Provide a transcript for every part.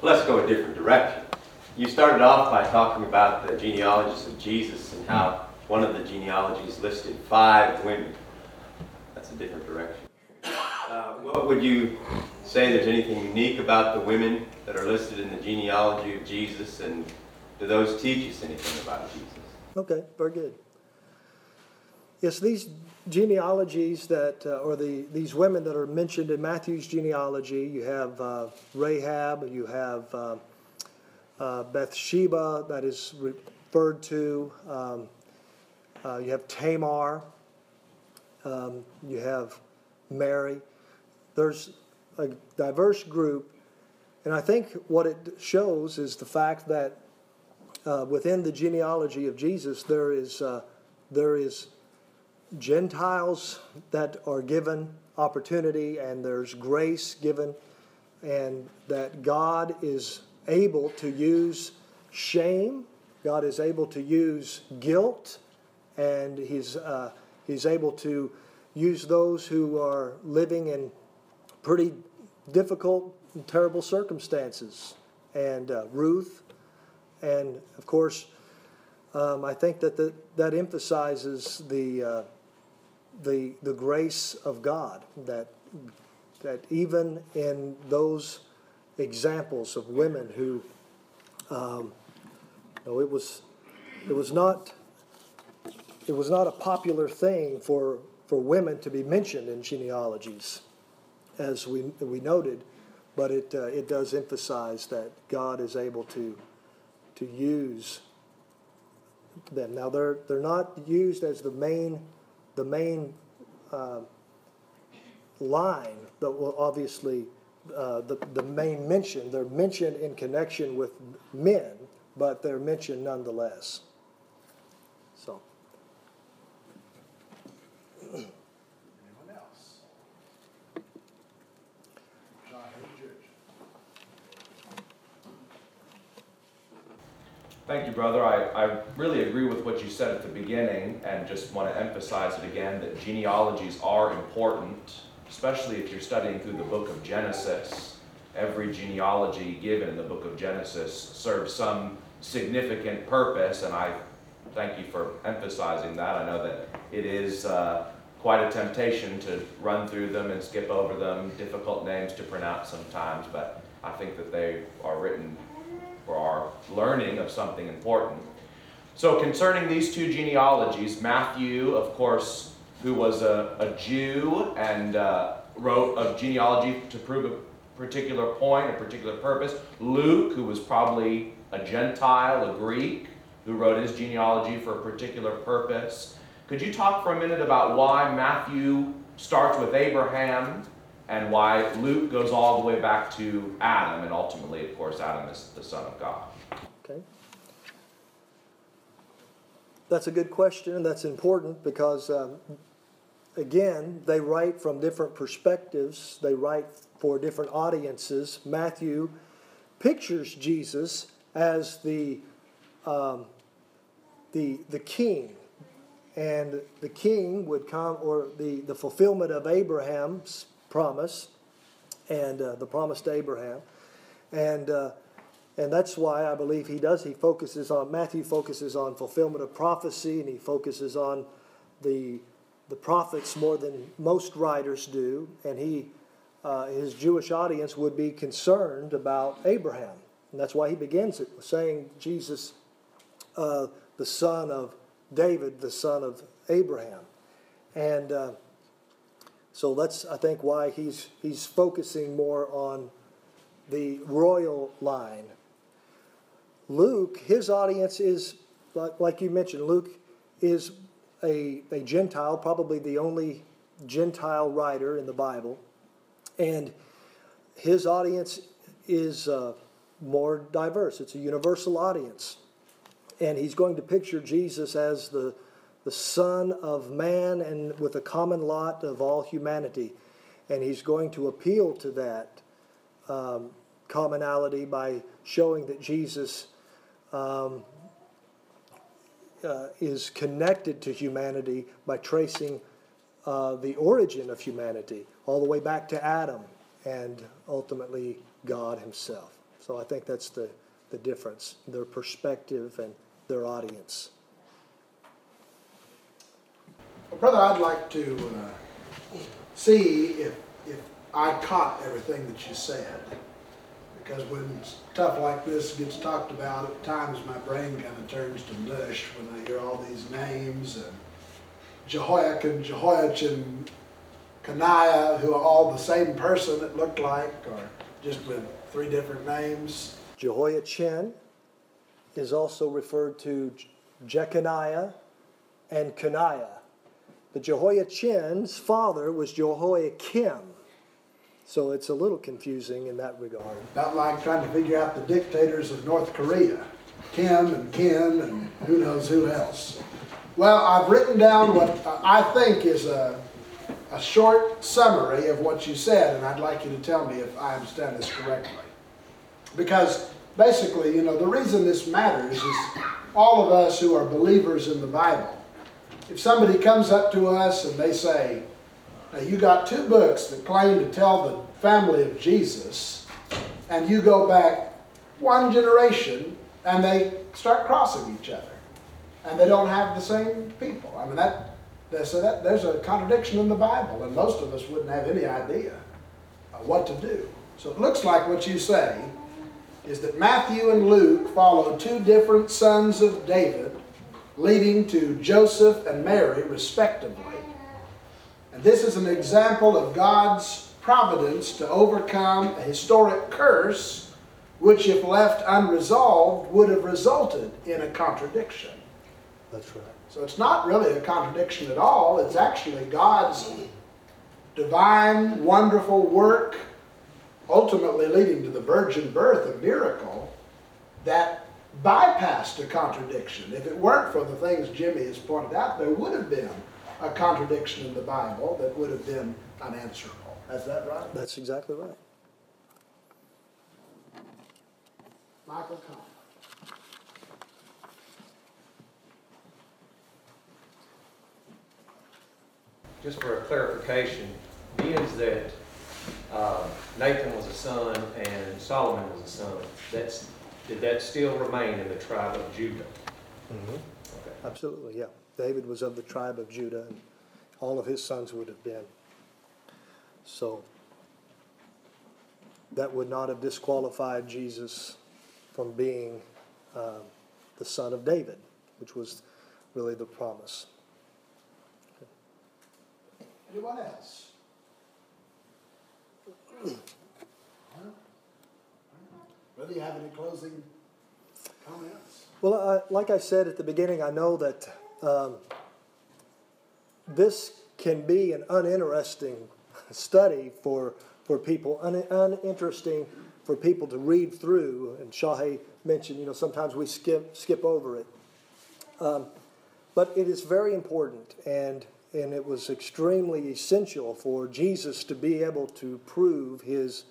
Let's go a different direction. You started off by talking about the genealogies of Jesus and how one of the genealogies listed 5 women. That's a different direction. What would you say there's anything unique about the women that are listed in the genealogy of Jesus, and do those teach us anything about Jesus? Okay, very good. Yes, these genealogies these women that are mentioned in Matthew's genealogy, you have Rahab, you have Bathsheba that is referred to, you have Tamar, you have Mary. There's a diverse group, and I think what it shows is the fact that within the genealogy of Jesus there is Gentiles that are given opportunity, and there's grace given, and that God is able to use shame, God is able to use guilt, and He's able to use those who are living in pretty difficult and terrible circumstances. And Ruth, and of course, I think that emphasizes the grace of God, that even in those examples of women who, it was not a popular thing for women to be mentioned in genealogies, as we noted, but it does emphasize that God is able to use them. Now they're not used as the main line that will obviously the main mention. They're mentioned in connection with men, but they're mentioned nonetheless. So. Anyone else? John, how do you judge? Thank you, brother. I really agree with what you said at the beginning, and just want to emphasize it again, that genealogies are important, especially if you're studying through the book of Genesis. Every genealogy given in the book of Genesis serves some significant purpose, and I thank you for emphasizing that. I know that it is quite a temptation to run through them and skip over them, difficult names to pronounce sometimes, but I think that they are written for our learning of something important. So concerning these 2 genealogies, Matthew, of course, who was a Jew and wrote a genealogy to prove a particular point, a particular purpose. Luke, who was probably a Gentile, a Greek, who wrote his genealogy for a particular purpose. Could you talk for a minute about why Matthew starts with Abraham and why Luke goes all the way back to Adam, and ultimately, of course, Adam is the Son of God? Okay. That's a good question, and that's important because, again, they write from different perspectives. They write for different audiences. Matthew pictures Jesus as the king, and the king would come, or the fulfillment of Abraham's promise, and the promise to Abraham, and that's why I believe Matthew focuses on fulfillment of prophecy, and he focuses on the prophets more than most writers do, and his Jewish audience would be concerned about Abraham, and that's why he begins it saying Jesus, the son of David, the son of Abraham, and so that's, I think, why he's focusing more on the royal line. Luke, his audience is, like you mentioned, Luke is a Gentile, probably the only Gentile writer in the Bible, and his audience is more diverse. It's a universal audience, and he's going to picture Jesus as the Son of Man and with a common lot of all humanity. And he's going to appeal to that commonality by showing that Jesus is connected to humanity by tracing the origin of humanity all the way back to Adam and ultimately God himself. So I think that's the difference, their perspective and their audience. Well, brother, I'd like to see if I caught everything that you said. Because when stuff like this gets talked about, at times my brain kind of turns to mush when I hear all these names, and Jehoiakim, Jehoiachin, Coniah, who are all the same person, it looked like, or just with 3 different names. Jehoiachin is also referred to Jeconiah and Coniah. The Jehoiachin's father was Jehoiakim. So it's a little confusing in that regard. About like trying to figure out the dictators of North Korea. Kim and Ken and who knows who else. Well, I've written down what I think is a short summary of what you said, and I'd like you to tell me if I understand this correctly. Because basically, the reason this matters is all of us who are believers in the Bible, if somebody comes up to us and they say, now you got 2 books that claim to tell the family of Jesus, and you go back 1 generation and they start crossing each other, and they don't have the same people. I mean, there's a contradiction in the Bible, and most of us wouldn't have any idea what to do. So it looks like what you say is that Matthew and Luke follow 2 different sons of David, leading to Joseph and Mary, respectively. And this is an example of God's providence to overcome a historic curse, which, if left unresolved, would have resulted in a contradiction. That's right. So it's not really a contradiction at all. It's actually God's divine, wonderful work, ultimately leading to the virgin birth, a miracle, that bypassed a contradiction. If it weren't for the things Jimmy has pointed out, there would have been a contradiction in the Bible that would have been unanswerable. Is that right? That's exactly right. Michael Kahn. Just for a clarification, being that Nathan was a son and Solomon was a son, did that still remain in the tribe of Judah? Mm-hmm. Okay. Absolutely, yeah. David was of the tribe of Judah, and all of his sons would have been. So that would not have disqualified Jesus from being the son of David, which was really the promise. Anyone else? Whether you have any closing comments? Well, like I said at the beginning, I know that this can be an uninteresting study for people, uninteresting for people to read through. And Shahe mentioned, sometimes we skip over it. But it is very important, and it was extremely essential for Jesus to be able to prove his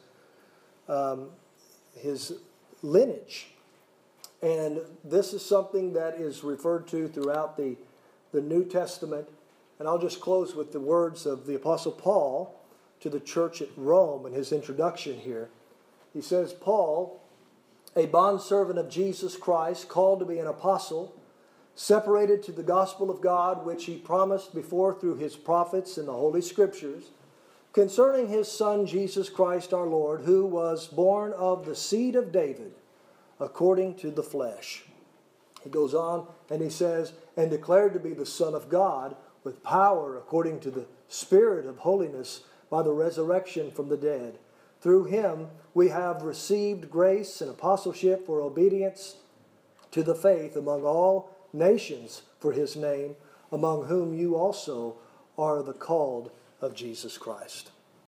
lineage. And this is something that is referred to throughout the New Testament. And I'll just close with the words of the Apostle Paul to the church at Rome in his introduction here. He says, Paul, a bondservant of Jesus Christ, called to be an apostle, separated to the gospel of God, which he promised before through his prophets in the Holy Scriptures, concerning his Son Jesus Christ our Lord, who was born of the seed of David, according to the flesh. He goes on and he says, and declared to be the Son of God, with power according to the Spirit of holiness, by the resurrection from the dead. Through him we have received grace and apostleship for obedience to the faith among all nations for his name, among whom you also are the called of Jesus Christ.